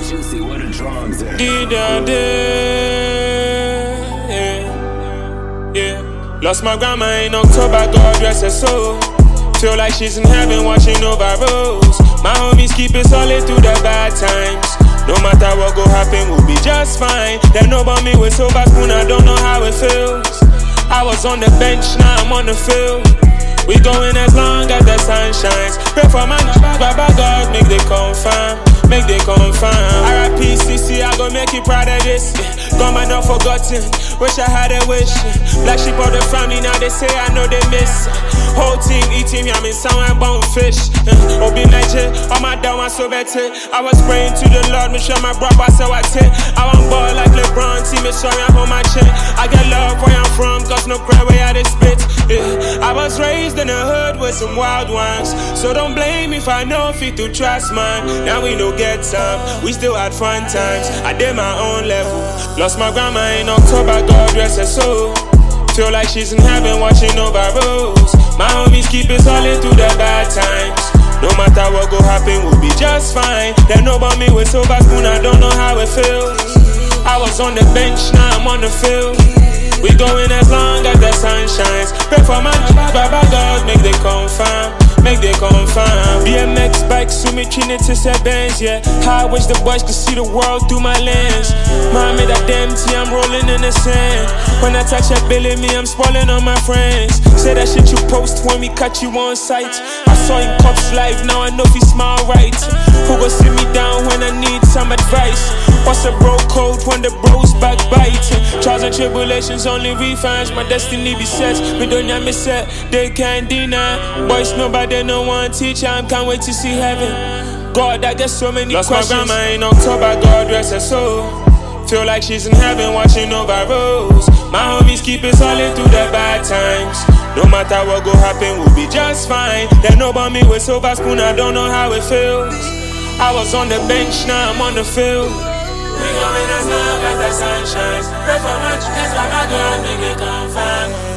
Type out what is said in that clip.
Juicy, what a drugs at? Yeah. Lost my grandma in October, God rest her soul. Feel like she's in heaven watching over roads. My homies keep it solid through the bad times. No matter what go happen, we'll be just fine. They know about me with silver spoon, I don't know how it feels. I was on the bench, now I'm on the field. We going as long as the sun shines. Pray for my Baba God, make they confirm. Make they confirm. R.I.P. CC, I gon' make you proud of this. Gone but not forgotten. Wish I had a wish. Black sheep of the family, now they say I know they miss. Whole team eating me, I'm in someone bone fish. Obi Niger, all my down, I so better. I was praying to the Lord, make sure my brother so I take. I want ball like LeBron, team is sorry I'm on my chin. I get love where I'm from, cause no cry where I spit. I was raised in the hood with some wild ones, so don't blame me if I know fit to trust man. Now we no get some, we still had fun times. I did my own level. Lost my grandma in October, God rest her soul. Feel like she's in heaven watching over roads. My homies keep it solid through the bad times. No matter what go happen, we'll be just fine. They know about me with silver spoon, I don't know how it feels. I was on the bench, now I'm on the field. We going as long as the sun shines. Pray for my Baba God, make they confirm. Make they confirm. BMX bikes, Sumi Trinity Benz, yeah. How I wish the boys could see the world through my lens. Mommy, that damn tea, I'm rolling in the sand. When I touch that belly, me, I'm spoiling on my friends. Say that shit you post when we catch you on sight. I saw him cops live, now I know if he smile right. Who go sit me down when I need some advice? What's a bro code when the bros backbite? Trials and tribulations only refines, my destiny be set. Me don't me set, they can't deny. Boys nobody no one teacher, I can't wait to see heaven. God, I get so many questions. Lost my grandma in October, God rest her soul. Feel like she's in heaven watching over roads. My homies keep it solid through the bad times. No matter what go happen, we'll be just fine. They know about me with silver spoon, I don't know how it feels. I was on the bench, now I'm on the field. We going as long as the sun shines. Pray for much, that's why my God make it confirm.